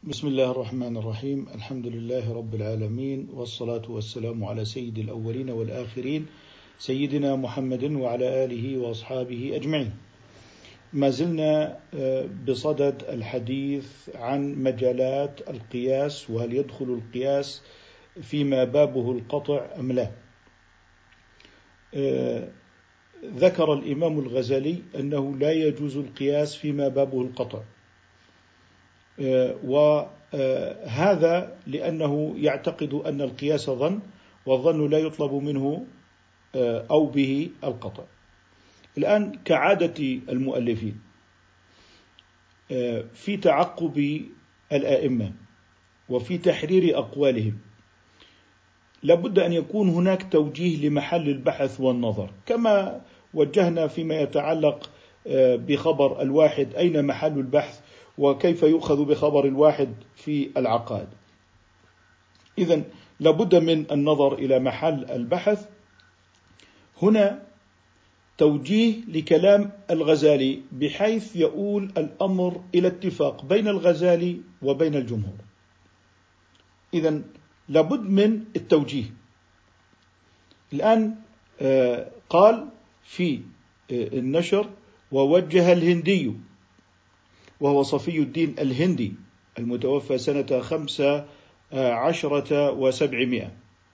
بسم الله الرحمن الرحيم. الحمد لله رب العالمين، والصلاة والسلام على سيد الأولين والآخرين سيدنا محمد وعلى آله وأصحابه أجمعين. ما زلنا بصدد الحديث عن مجالات القياس، وهل يدخل القياس فيما بابه القطع أم لا. ذكر الإمام الغزالي أنه لا يجوز القياس فيما بابه القطع، وهذا لأنه يعتقد أن القياس ظن، والظن لا يطلب منه أو به القطع. الآن كعادة المؤلفين في تعقب الآئمة وفي تحرير أقوالهم لابد أن يكون هناك توجيه لمحل البحث والنظر، كما وجهنا فيما يتعلق بخبر الواحد أين محل البحث وكيف يؤخذ بخبر الواحد في العقائد. إذن لابد من النظر إلى محل البحث. هنا توجيه لكلام الغزالي بحيث يؤول الأمر إلى اتفاق بين الغزالي وبين الجمهور. إذن لابد من التوجيه. الآن قال في النشر: ووجه الهندي، وهو صفي الدين الهندي المتوفى سنة 15 و700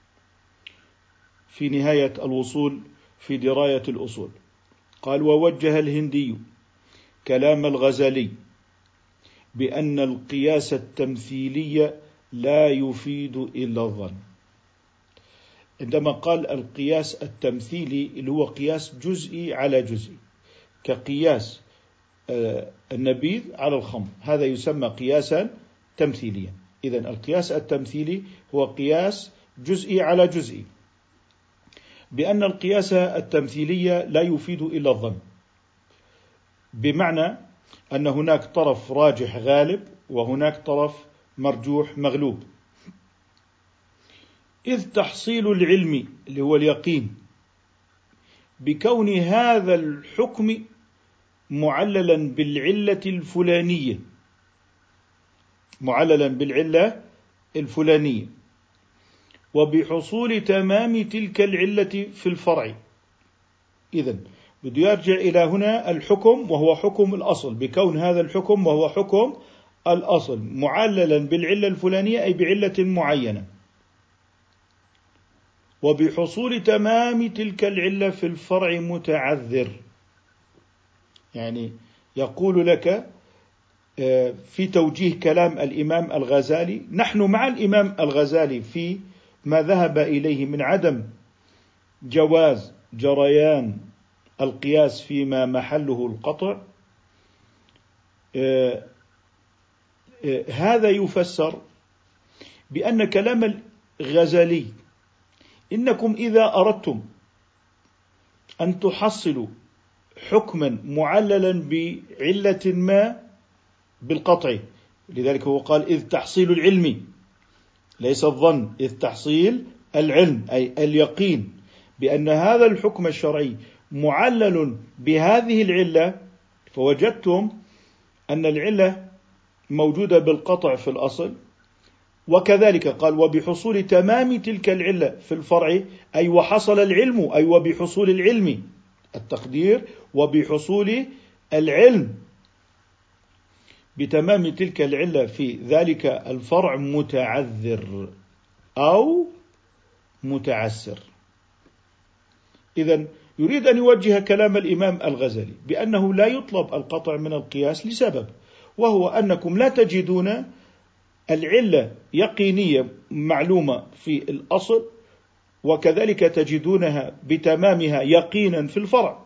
في نهاية الوصول في دراية الأصول. قال: ووجه الهندي كلام الغزالي بأن القياس التمثيلي لا يفيد إلا الظن. عندما قال القياس التمثيلي اللي هو قياس جزئي على جزئي، كقياس النبيذ على الخمر، هذا يسمى قياسا تمثيليا. إذن القياس التمثيلي هو قياس جزئي على جزئي، بأن القياس التمثيلي لا يفيد إلا الظن، بمعنى أن هناك طرف راجح غالب وهناك طرف مرجوح مغلوب. إذ تحصيل العلم اللي هو اليقين بكون هذا الحكم معللا بالعلة الفلانية، معللا بالعلة الفلانية، وبحصول تمام تلك العلة في الفرع. إذن بده يرجع إلى هنا الحكم، وهو حكم الأصل، بكون هذا الحكم وهو حكم الأصل معللا بالعلة الفلانية أي بعلة معينة، وبحصول تمام تلك العلة في الفرع متعذر. يعني يقول لك في توجيه كلام الإمام الغزالي: نحن مع الإمام الغزالي في ما ذهب إليه من عدم جواز جريان القياس فيما محله القطع. هذا يفسر بأن كلام الغزالي: إنكم إذا أردتم أن تحصلوا حكما معللا بعلة ما بالقطع، لذلك هو قال: إذ تحصيل العلم، ليس الظن، إذ تحصيل العلم أي اليقين بأن هذا الحكم الشرعي معلل بهذه العلة، فوجدتم أن العلة موجودة بالقطع في الأصل. وكذلك قال: وبحصول تمام تلك العلة في الفرع، أي وحصل العلم، أي وبحصول العلم، التقدير وبحصول العلم بتمام تلك العلة في ذلك الفرع متعذر أو متعسر. إذن يريد أن يوجه كلام الإمام الغزالي بأنه لا يطلب القطع من القياس لسبب، وهو أنكم لا تجدون العلة يقينية معلومة في الأصل، وكذلك تجدونها بتمامها يقينا في الفرع،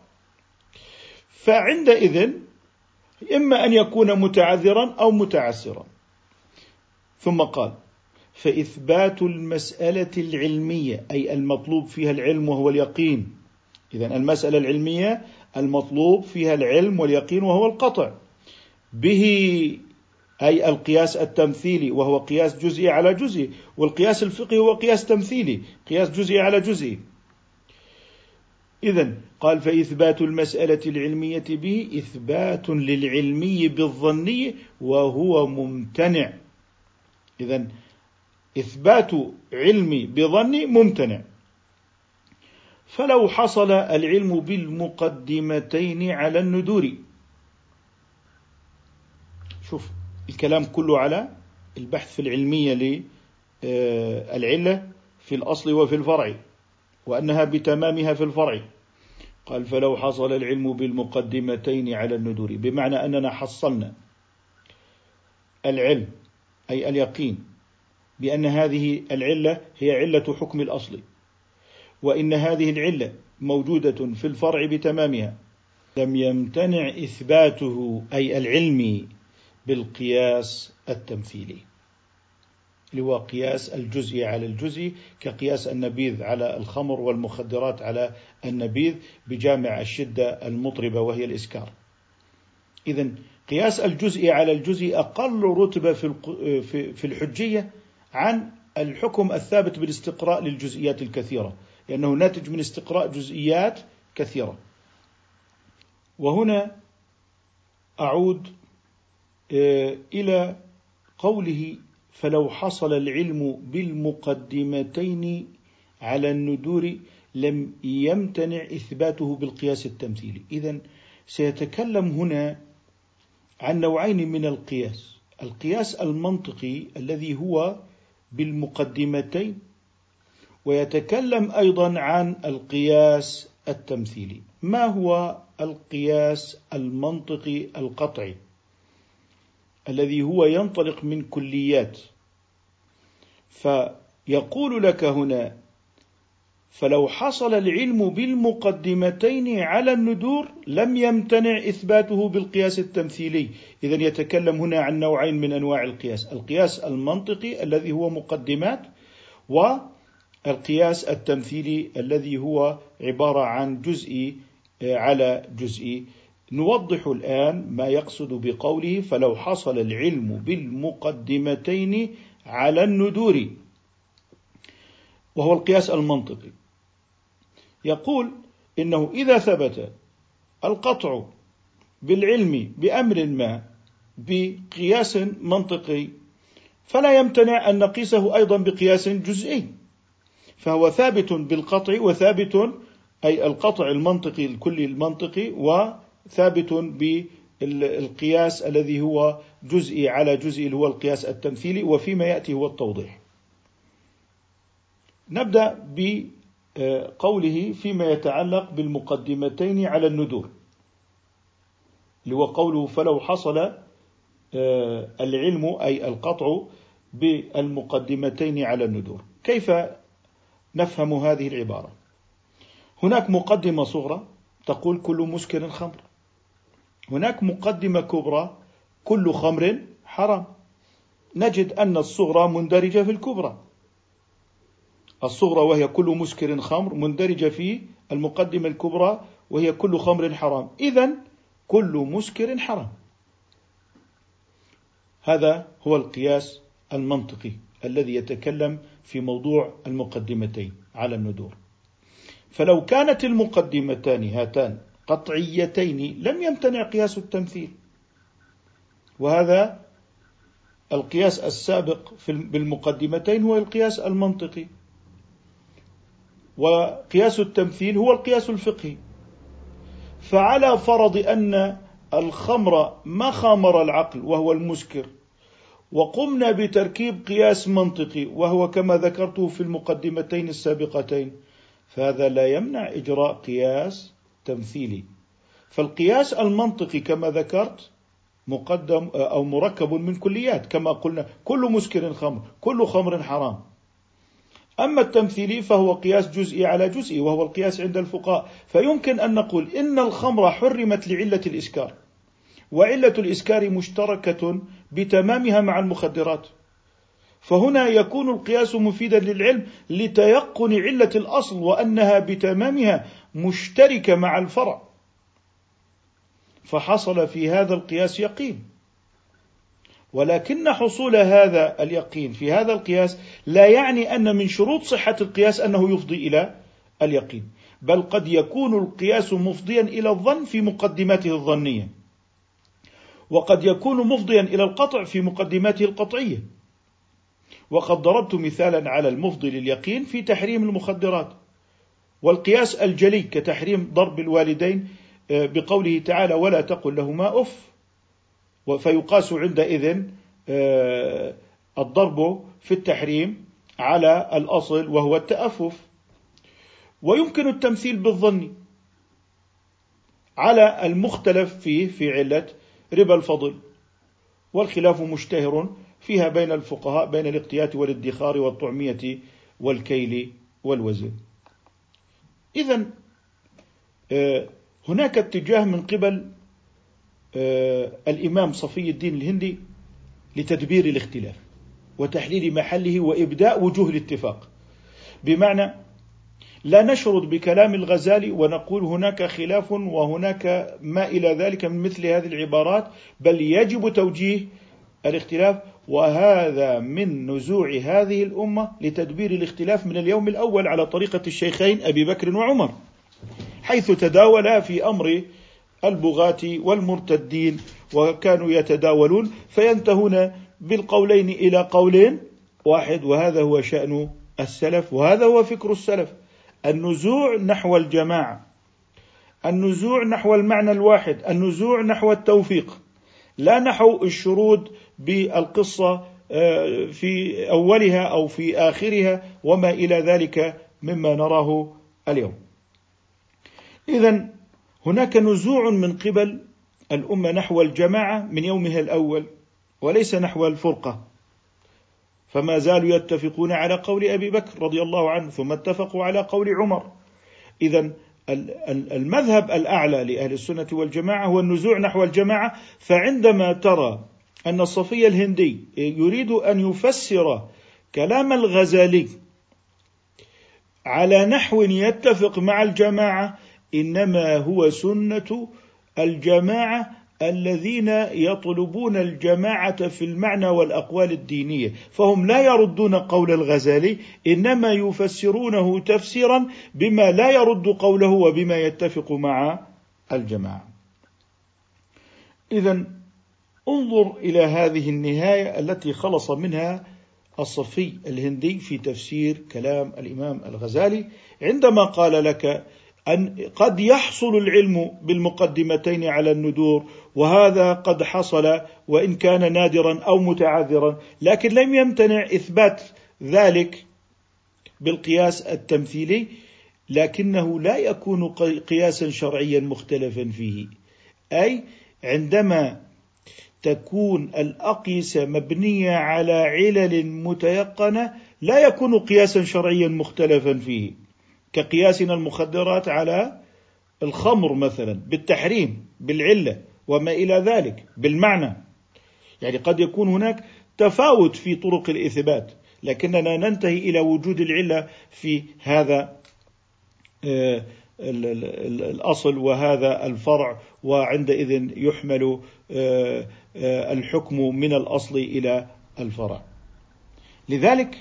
فعندئذ إما أن يكون متعذرا أو متعسرا. ثم قال: فإثبات المسألة العلمية أي المطلوب فيها العلم وهو اليقين. إذن المسألة العلمية المطلوب فيها العلم واليقين وهو القطع به، أي القياس التمثيلي وهو قياس جزئي على جزئي، والقياس الفقهي هو قياس تمثيلي، قياس جزئي على جزئي. إذن قال: فإثبات المسألة العلمية به إثبات للعلمي بالظني وهو ممتنع. إذن إثبات علمي بظني ممتنع. فلو حصل العلم بالمقدمتين على الندور، شوف الكلام كله على البحث في العلمية للعلة في الأصل وفي الفرع، وأنها بتمامها في الفرع. قال فلو حصل العلم بالمقدمتين على الندور، بمعنى أننا حصلنا العلم أي اليقين بأن هذه العلة هي علة حكم الأصل، وإن هذه العلة موجودة في الفرع بتمامها، لم يمتنع إثباته أي العلمي بالقياس التمثيلي، اللي هو قياس الجزء على الجزء، كقياس النبيذ على الخمر والمخدرات على النبيذ بجامع الشدة المطربة وهي الإسكار. إذن قياس الجزء على الجزء أقل رتبة في الحجية عن الحكم الثابت بالاستقراء للجزئيات الكثيرة، لأنه ناتج من استقراء جزئيات كثيرة. وهنا أعود إلى قوله فلو حصل العلم بالمقدمتين على الندور لم يمتنع إثباته بالقياس التمثيلي. إذن سيتكلم هنا عن نوعين من القياس: القياس المنطقي الذي هو بالمقدمتين، ويتكلم أيضا عن القياس التمثيلي. ما هو القياس المنطقي القطعي الذي هو ينطلق من كليات؟ فيقول لك هنا فلو حصل العلم بالمقدمتين على الندور لم يمتنع إثباته بالقياس التمثيلي. إذن يتكلم هنا عن نوعين من أنواع القياس: القياس المنطقي الذي هو مقدمات، والقياس التمثيلي الذي هو عبارة عن جزء على جزء. نوضح الآن ما يقصد بقوله فلو حصل العلم بالمقدمتين على الندور، وهو القياس المنطقي. يقول إنه إذا ثبت القطع بالعلم بأمر ما بقياس منطقي فلا يمتنع أن نقيسه أيضا بقياس جزئي، فهو ثابت بالقطع وثابت أي القطع المنطقي الكلي المنطقي، وثابت بالقياس الذي هو جزئي على جزئي اللي هو القياس التمثيلي، وفيما يأتي هو التوضيح. نبدأ بقوله فيما يتعلق بالمقدمتين على الندور، اللي هو قوله فلو حصل العلم أي القطع بالمقدمتين على الندور. كيف نفهم هذه العبارة؟ هناك مقدمة صغرى تقول كل مسكر خمر، هناك مقدمة كبرى كل خمر حرام. نجد أن الصغرى مندرجة في الكبرى، الصغرى وهي كل مسكر خمر مندرجة في المقدمة الكبرى وهي كل خمر حرام، إذن كل مسكر حرام. هذا هو القياس المنطقي الذي يتكلم في موضوع المقدمتين على الندور. فلو كانت المقدمتان هاتان قطعيتين لم يمتنع قياس التمثيل، وهذا القياس السابق بالمقدمتين هو القياس المنطقي، وقياس التمثيل هو القياس الفقهي. فعلى فرض أن الخمر ما خامر العقل وهو المسكر، وقمنا بتركيب قياس منطقي وهو كما ذكرته في المقدمتين السابقتين، فهذا لا يمنع إجراء قياس تمثيلي. فالقياس المنطقي كما ذكرت مقدم أو مركب من كليات، كما قلنا كل مسكر خمر، كل خمر حرام. أما التمثيلي فهو قياس جزئي على جزئي، وهو القياس عند الفقهاء. فيمكن أن نقول إن الخمر حرمت لعلة الإسكار، وعلة الإسكار مشتركة بتمامها مع المخدرات، فهنا يكون القياس مفيدا للعلم لتيقن علة الأصل وأنها بتمامها مشتركة مع الفرع، فحصل في هذا القياس يقين. ولكن حصول هذا اليقين في هذا القياس لا يعني أن من شروط صحة القياس أنه يفضي إلى اليقين، بل قد يكون القياس مفضيا إلى الظن في مقدماته الظنية، وقد يكون مفضيا إلى القطع في مقدماته القطعية. وقد ضربت مثالا على المفضي لليقين في تحريم المخدرات، والقياس الجلي كتحريم ضرب الوالدين بقوله تعالى ولا تقل لهما أف، فيقاس عندئذ الضرب في التحريم على الأصل وهو التأفف. ويمكن التمثيل بالظن على المختلف فيه في علة ربا الفضل، والخلاف مشتهر فيها بين الفقهاء بين الاقتيات والادخار والطعمية والكيل والوزن. إذن هناك اتجاه من قبل الإمام صفي الدين الهندي لتدبير الاختلاف وتحليل محله وإبداء وجوه الاتفاق، بمعنى لا نشرد بكلام الغزالي ونقول هناك خلاف وهناك ما إلى ذلك من مثل هذه العبارات، بل يجب توجيه الاختلاف، وهذا من نزوع هذه الأمة لتدبير الاختلاف من اليوم الأول على طريقة الشيخين أبي بكر وعمر، حيث تداولا في أمر البغاة والمرتدين، وكانوا يتداولون فينتهون بالقولين إلى قول واحد، وهذا هو شأن السلف وهذا هو فكر السلف، النزوع نحو الجماعة، النزوع نحو المعنى الواحد، النزوع نحو التوفيق، لا نحو الشرود بالقصة في أولها أو في آخرها وما إلى ذلك مما نراه اليوم. إذن هناك نزوع من قبل الأمة نحو الجماعة من يومها الأول، وليس نحو الفرقة، فما زالوا يتفقون على قول أبي بكر رضي الله عنه، ثم اتفقوا على قول عمر. إذن المذهب الأعلى لأهل السنة والجماعة هو النزوع نحو الجماعة. فعندما ترى أن الصفي الهندي يريد أن يفسر كلام الغزالي على نحو يتفق مع الجماعة، إنما هو سنة الجماعة الذين يطلبون الجماعة في المعنى والأقوال الدينية، فهم لا يردون قول الغزالي، إنما يفسرونه تفسيرا بما لا يرد قوله وبما يتفق مع الجماعة. إذن انظر إلى هذه النهاية التي خلص منها الصفي الهندي في تفسير كلام الإمام الغزالي، عندما قال لك أن قد يحصل العلم بالمقدمتين على الندور، وهذا قد حصل وإن كان نادرا أو متعذرا، لكن لم يمتنع إثبات ذلك بالقياس التمثيلي، لكنه لا يكون قياسا شرعيا مختلفا فيه. أي عندما تكون الأقيسة مبنية على علل متيقنة لا يكون قياسا شرعيا مختلفا فيه، كقياسنا المخدرات على الخمر مثلا بالتحريم بالعلة وما إلى ذلك بالمعنى. يعني قد يكون هناك تفاوت في طرق الإثبات، لكننا ننتهي إلى وجود العلة في هذا الأصل وهذا الفرع، وعندئذ يحمل الحكم من الأصل إلى الفرع. لذلك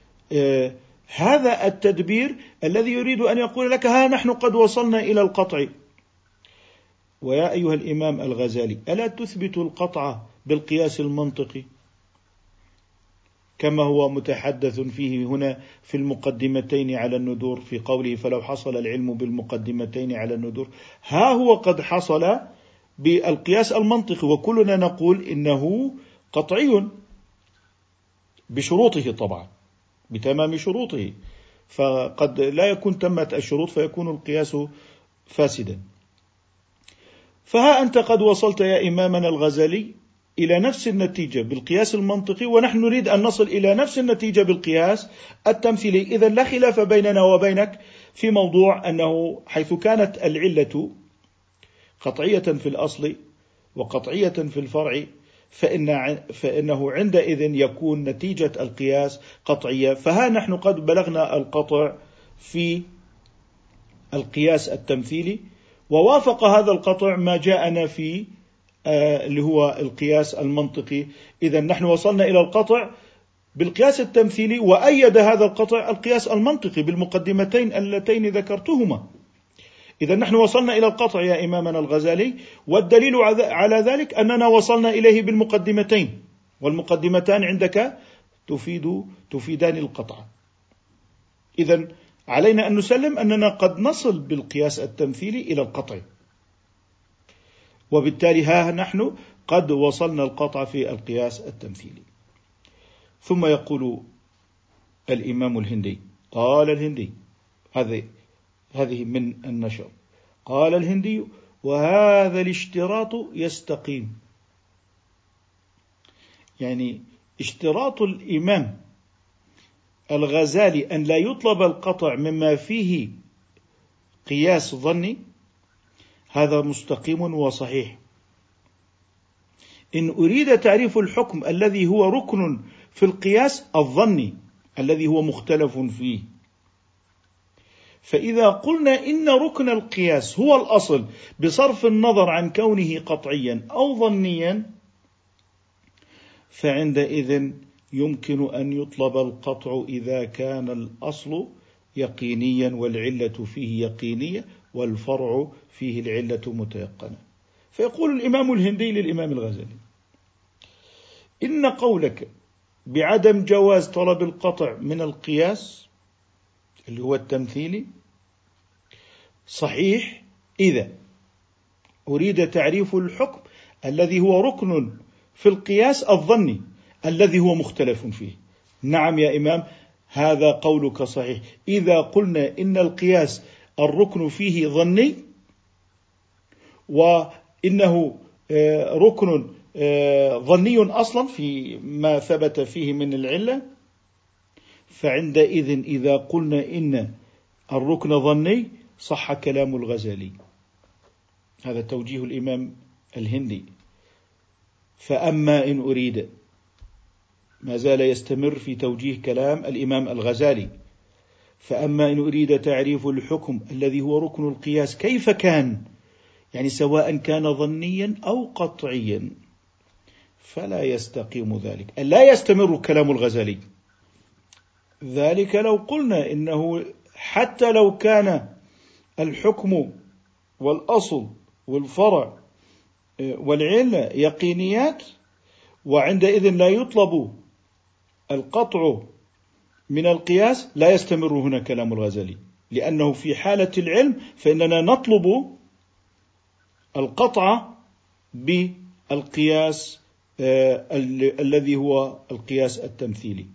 هذا التدبير الذي يريد أن يقول لك ها نحن قد وصلنا إلى القطع. ويا أيها الإمام الغزالي، ألا تثبت القطع بالقياس المنطقي كما هو متحدث فيه هنا في المقدمتين على الندور في قوله فلو حصل العلم بالمقدمتين على الندور؟ ها هو قد حصل بالقياس المنطقي، وكلنا نقول إنه قطعي بشروطه طبعا بتمام شروطه، فقد لا يكون تمت الشروط فيكون القياس فاسدا. فها أنت قد وصلت يا إمامنا الغزالي إلى نفس النتيجة بالقياس المنطقي، ونحن نريد أن نصل إلى نفس النتيجة بالقياس التمثيلي. إذن لا خلاف بيننا وبينك في موضوع أنه حيث كانت العلة قطعية في الأصل وقطعية في الفرع فإنه عندئذ يكون نتيجة القياس قطعية. فها نحن قد بلغنا القطع في القياس التمثيلي، ووافق هذا القطع ما جاءنا في اللي هو القياس المنطقي. إذن نحن وصلنا إلى القطع بالقياس التمثيلي، وأيد هذا القطع القياس المنطقي بالمقدمتين اللتين ذكرتهما. إذن نحن وصلنا إلى القطع يا إمامنا الغزالي، والدليل على ذلك أننا وصلنا إليه بالمقدمتين، والمقدمتان عندك تفيدان القطع. إذن علينا أن نسلم أننا قد نصل بالقياس التمثيلي إلى القطع، وبالتالي ها نحن قد وصلنا القطع في القياس التمثيلي. ثم يقول الإمام الهندي، قال الهندي، هذه من النشر، قال الهندي: وهذا الاشتراط يستقيم. يعني اشتراط الإمام الغزالي أن لا يطلب القطع مما فيه قياس ظني هذا مستقيم وصحيح. إن أريد تعريف الحكم الذي هو ركن في القياس الظني الذي هو مختلف فيه، فإذا قلنا إن ركن القياس هو الأصل بصرف النظر عن كونه قطعيا أو ظنيا، فعندئذ يمكن أن يطلب القطع إذا كان الأصل يقينيا والعلة فيه يقينية والفرع فيه العلة متيقنة. فيقول الإمام الهندي للإمام الغزالي: إن قولك بعدم جواز طلب القطع من القياس اللي هو التمثيلي صحيح إذا أريد تعريف الحكم الذي هو ركن في القياس الظني الذي هو مختلف فيه. نعم يا إمام، هذا قولك صحيح. إذا قلنا إن القياس الركن فيه ظني وإنه ركن ظني أصلا في ما ثبت فيه من العلة، فعندئذ إذا قلنا إن الركن ظني صح كلام الغزالي. هذا توجيه الإمام الهندي. فأما إن أريد، ما زال يستمر في توجيه كلام الإمام الغزالي، فأما إن أريد تعريف الحكم الذي هو ركن القياس كيف كان، يعني سواء كان ظنيا أو قطعيا، فلا يستقيم ذلك، لا يستمر كلام الغزالي. ذلك لو قلنا إنه حتى لو كان الحكم والأصل والفرع والعلة يقينيات، وعندئذ لا يطلب القطع من القياس، لا يستمر هنا كلام الغزالي، لأنه في حالة العلم فإننا نطلب القطع بالقياس الذي هو القياس التمثيلي.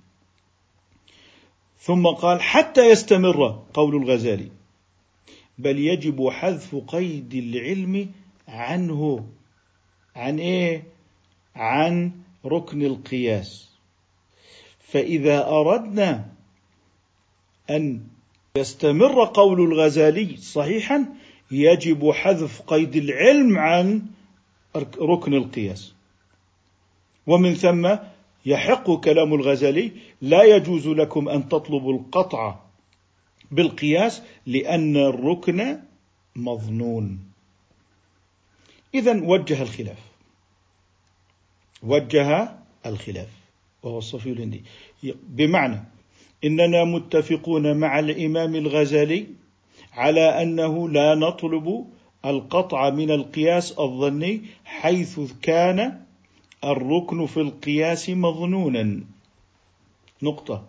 ثم قال: حتى يستمر قول الغزالي، بل يجب حذف قيد العلم عنه. عن إيه؟ عن ركن القياس. فإذا أردنا أن يستمر قول الغزالي صحيحا يجب حذف قيد العلم عن ركن القياس، ومن ثم يحق كلام الغزالي: لا يجوز لكم أن تطلبوا القطع بالقياس لأن الركن مظنون. إذن وجه الخلاف وهو الصفي الهندي، بمعنى إننا متفقون مع الإمام الغزالي على أنه لا نطلب القطع من القياس الظني حيث كان الركن في القياس مظنونا، نقطة.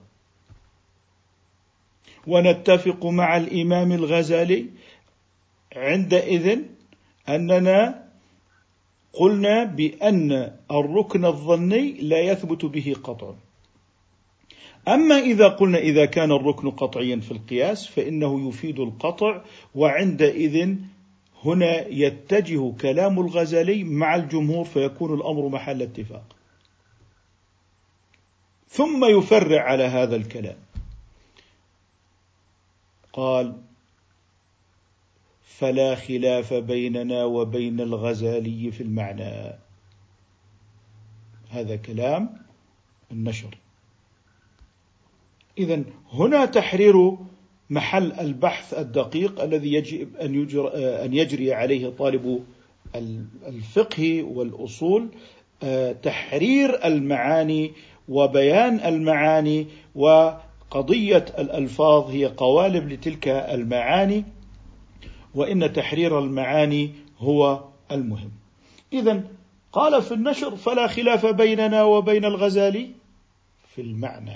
ونتفق مع الإمام الغزالي عندئذ أننا قلنا بأن الركن الظني لا يثبت به قطع. أما إذا قلنا إذا كان الركن قطعيا في القياس فإنه يفيد القطع، وعندئذ هنا يتجه كلام الغزالي مع الجمهور فيكون الأمر محل اتفاق. ثم يفرع على هذا الكلام، قال: فلا خلاف بيننا وبين الغزالي في المعنى. هذا كلام النشر. إذن هنا تحرير محل البحث الدقيق الذي يجب أن يجري عليه طالب الفقه والأصول، تحرير المعاني وبيان المعاني، وقضية الألفاظ هي قوالب لتلك المعاني، وإن تحرير المعاني هو المهم. إذن قال في النشر: فلا خلاف بيننا وبين الغزالي في في المعنى.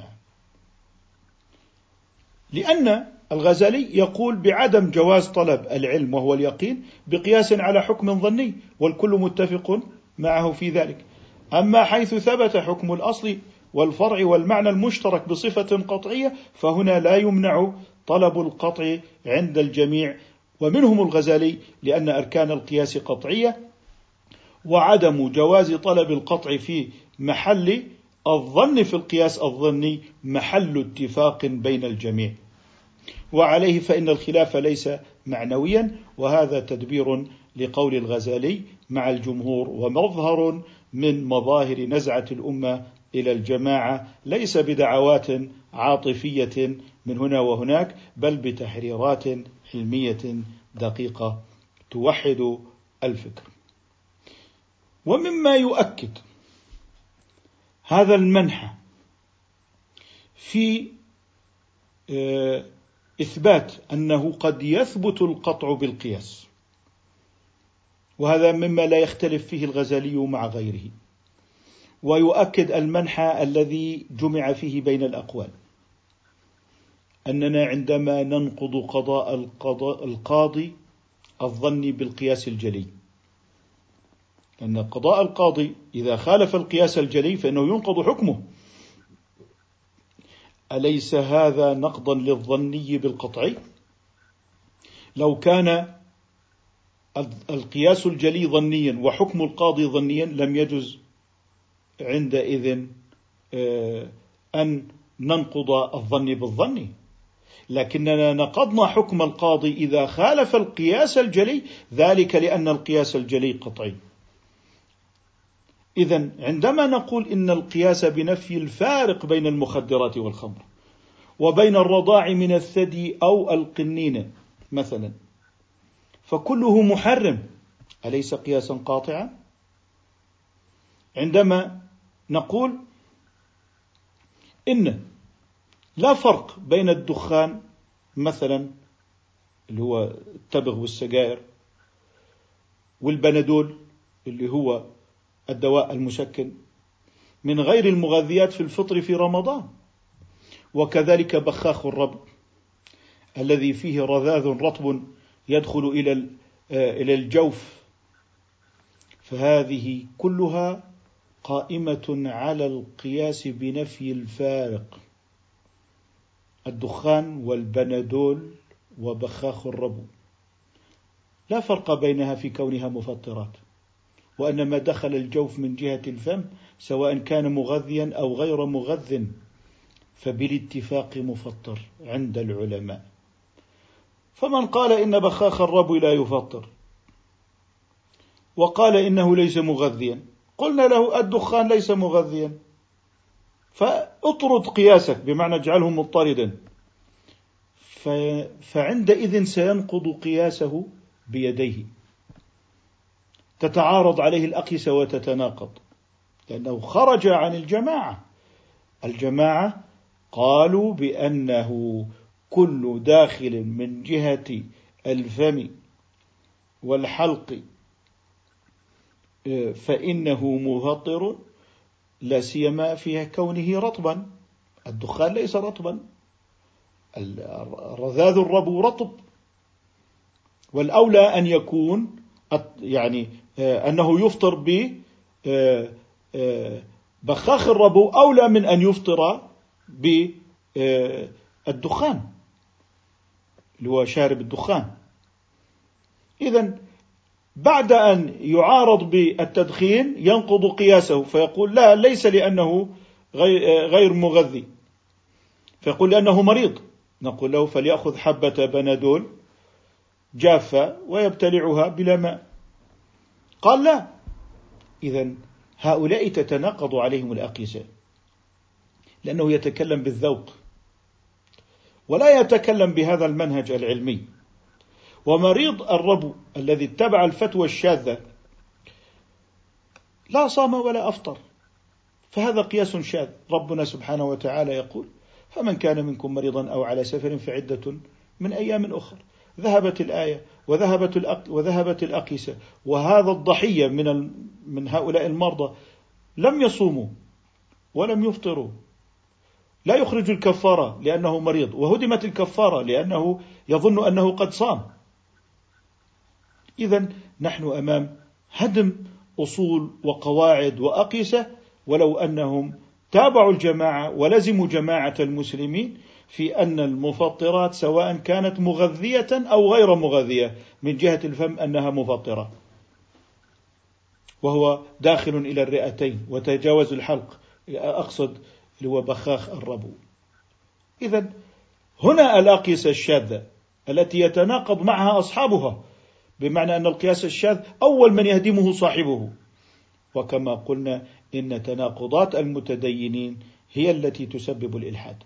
لأن الغزالي يقول بعدم جواز طلب العلم وهو اليقين بقياس على حكم ظني، والكل متفق معه في ذلك. أما حيث ثبت حكم الأصل والفرع والمعنى المشترك بصفة قطعية، فهنا لا يمنع طلب القطع عند الجميع، ومنهم الغزالي، لأن أركان القياس قطعية، وعدم جواز طلب القطع في محل الظن في القياس الظني محل اتفاق بين الجميع. وعليه فإن الخلاف ليس معنويا، وهذا تدبير لقول الغزالي مع الجمهور، ومظهر من مظاهر نزعة الأمة إلى الجماعة، ليس بدعوات عاطفية من هنا وهناك، بل بتحريرات علمية دقيقة توحد الفكر. ومما يؤكد هذا المنحى في إثبات أنه قد يثبت القطع بالقياس، وهذا مما لا يختلف فيه الغزالي مع غيره، ويؤكد المنحى الذي جمع فيه بين الأقوال، أننا عندما ننقض قضاء القاضي الظني بالقياس الجلي، أن قضاء القاضي إذا خالف القياس الجلي فإنه ينقض حكمه، أليس هذا نقضا للظني بالقطعي؟ لو كان القياس الجلي ظنيا وحكم القاضي ظنيا لم يجوز عندئذ أن ننقض الظن بالظن، لكننا نقضنا حكم القاضي إذا خالف القياس الجلي، ذلك لأن القياس الجلي قطعي. إذن عندما نقول إن القياس بنفي الفارق بين المخدرات والخمر وبين الرضاع من الثدي أو القنين مثلا، فكله محرم، أليس قياسا قاطعا؟ عندما نقول إن لا فرق بين الدخان مثلا اللي هو التبغ والسجائر والبنادول اللي هو الدواء المسكن من غير المغذيات في الفطر في رمضان، وكذلك بخاخ الربو الذي فيه رذاذ رطب يدخل إلى الجوف، فهذه كلها قائمة على القياس بنفي الفارق. الدخان والبنادول وبخاخ الربو لا فرق بينها في كونها مفطرات، وأن ما دخل الجوف من جهة الفم سواء كان مغذيا أو غير مغذ فبالاتفاق مفطر عند العلماء. فمن قال إن بخاخ الربو لا يفطر وقال إنه ليس مغذيا، قلنا له الدخان ليس مغذيا، فاطرد قياسك، بمعنى اجعله مضطردا، فعندئذ سينقض قياسه بيديه، تتعارض عليه الأقيسة وتتناقض، لأنه خرج عن الجماعة. الجماعة قالوا بأنه كل داخل من جهة الفم والحلق فإنه مفطر، لا سيما فيها كونه رطبا. الدخان ليس رطبا، رذاذ الربو رطب، والأولى أن يكون يعني أنه يفطر ببخاخ الربو أولى من أن يفطر بالدخان اللي هو شارب الدخان. إذن بعد أن يعارض بالتدخين ينقض قياسه، فيقول لا، ليس لأنه غير مغذي، فيقول لأنه مريض، نقول له فليأخذ حبة بنادول جافة ويبتلعها بلا ماء، قال لا. إذن هؤلاء تتناقض عليهم الأقيسة، لأنه يتكلم بالذوق ولا يتكلم بهذا المنهج العلمي. ومريض الربو الذي اتبع الفتوى الشاذة لا صام ولا أفطر، فهذا قياس شاذ. ربنا سبحانه وتعالى يقول فمن كان منكم مريضا أو على سفر فعدة من أيام أخر. ذهبت الآية وذهبت الأقيسة، وهذا الضحية من هؤلاء المرضى لم يصوموا ولم يفطروا، لا يخرج الكفارة لأنه مريض، وهدمت الكفارة لأنه يظن أنه قد صام. إذن نحن أمام هدم أصول وقواعد وأقيسة، ولو أنهم تابعوا الجماعة ولزموا جماعة المسلمين في أن المفطرات سواء كانت مغذية أو غير مغذية من جهة الفم أنها مفطرة، وهو داخل إلى الرئتين وتجاوز الحلق، أقصد اللي هو بخاخ الربو. إذن هنا الأقيسة الشاذة التي يتناقض معها أصحابها، بمعنى أن القياس الشاذ أول من يهدمه صاحبه. وكما قلنا إن تناقضات المتدينين هي التي تسبب الإلحاد.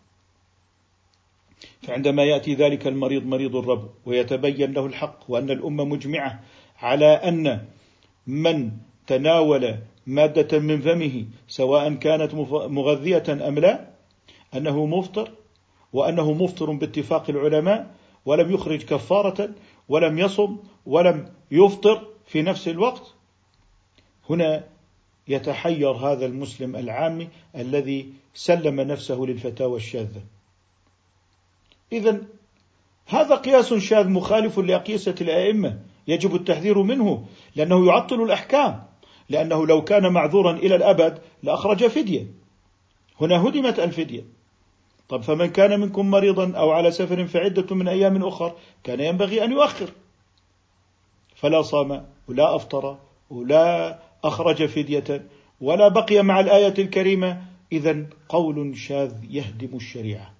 فعندما يأتي ذلك المريض مريض الربو ويتبين له الحق وأن الأمة مجمعة على أن من تناول مادة من فمه سواء كانت مغذية أم لا أنه مفطر، وأنه مفطر باتفاق العلماء، ولم يخرج كفارة ولم يصم ولم يفطر في نفس الوقت، هنا يتحير هذا المسلم العامي الذي سلم نفسه للفتاوى الشاذة. إذن هذا قياس شاذ مخالف لأقيسة الأئمة، يجب التحذير منه لأنه يعطل الأحكام، لأنه لو كان معذورا إلى الأبد لأخرج فدية، هنا هدمت الفدية. طب فمن كان منكم مريضا أو على سفر فعدة من أيام أخر، كان ينبغي أن يؤخر، فلا صام ولا أفطر ولا أخرج فدية ولا بقي مع الآية الكريمة. إذن قول شاذ يهدم الشريعة.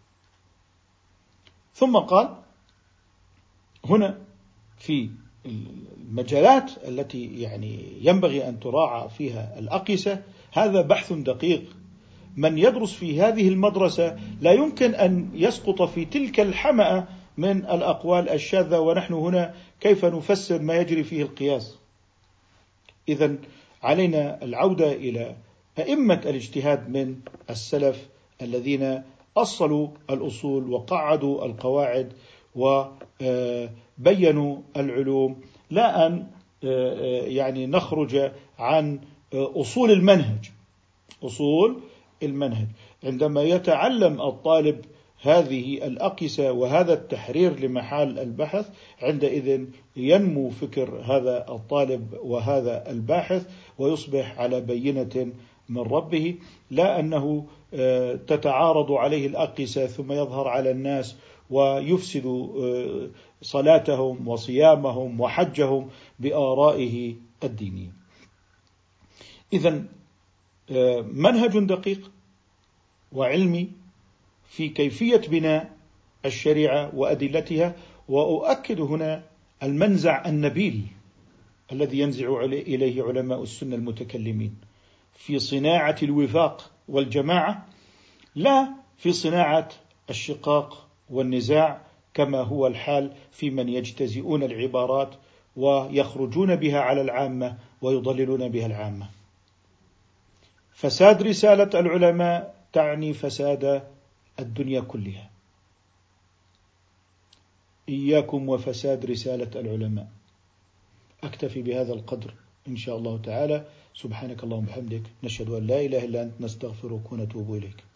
ثم قال هنا في المجالات التي ينبغي أن تراعى فيها الأقيسة، هذا بحث دقيق. من يدرس في هذه المدرسة لا يمكن أن يسقط في تلك الحمأة من الأقوال الشاذة، ونحن هنا كيف نفسر ما يجري فيه القياس. إذن علينا العودة إلى أئمة الاجتهاد من السلف الذين أصلوا الأصول وقعدوا القواعد وبينوا العلوم، لا أن نخرج عن أصول المنهج. أصول المنهج عندما يتعلم الطالب هذه الأقيسة وهذا التحرير لمحال البحث، عندئذ ينمو فكر هذا الطالب وهذا الباحث ويصبح على بينة من ربه، لا أنه تتعارض عليه الأقيسة ثم يظهر على الناس ويفسد صلاتهم وصيامهم وحجهم بآرائه الدينية. إذن منهج دقيق وعلمي في كيفية بناء الشريعة وأدلتها. وأؤكد هنا المنزع النبيل الذي ينزع إليه علماء السنة المتكلمين في صناعة الوفاق والجماعة، لا في صناعة الشقاق والنزاع كما هو الحال في من يجتزئون العبارات ويخرجون بها على العامة ويضللون بها العامة. فساد رسالة العلماء تعني فساد الدنيا كلها. إياكم وفساد رسالة العلماء. أكتفي بهذا القدر إن شاء الله تعالى. سبحانك اللهم وبحمدك، نشهد أن لا إله إلا أنت، نستغفرك ونتوب إليك.